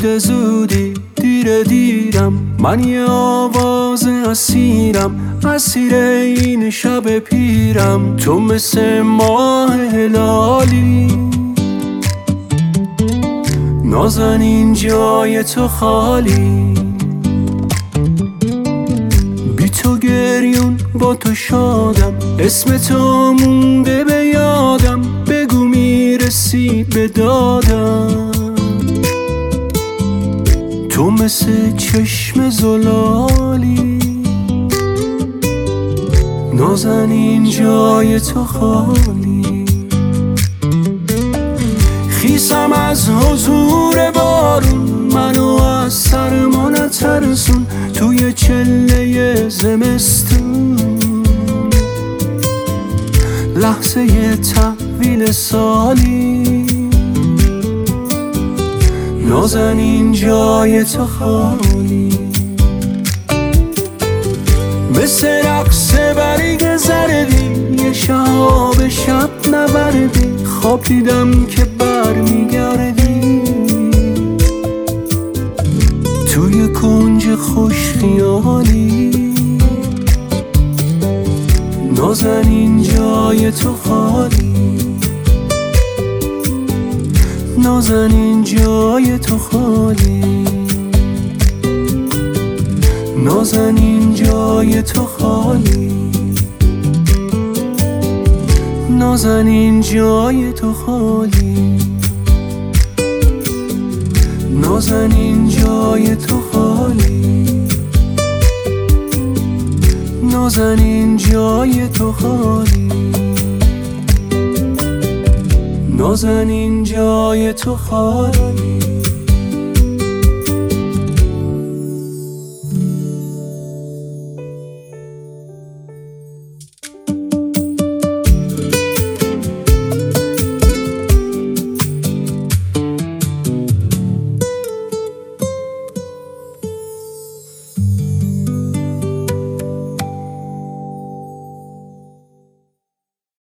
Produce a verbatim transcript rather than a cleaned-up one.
زود زودی دیر دیرم، من یه آواز اسیرم، اسیر این شب پیرم. تو مثل ماه هلالی، نازنین جای تو خالی. بی تو گریون با تو شادم، اسم تو مونده به یادم، بگو میرسی به دادم. تو مثل چشم زلالی، نازنین جای تو خالی. خیسم از حضور بارون، منو از سرما نترسون، توی چله زمستون لحظه تحویل سالی. نازنین جای تو خالی. مثل رقص برگ زردی، یه شهاب شب نوردی، خواب دیدم که بر میگردی توی کنج خوش خیالی. نازنین جای تو خالی. نازنین جای تو خالی. نازنین جای تو خالی. نازنین جای تو خالی. نازنین جای تو خالی. نازنین جای تو خالی. نازنین جای تو خالی.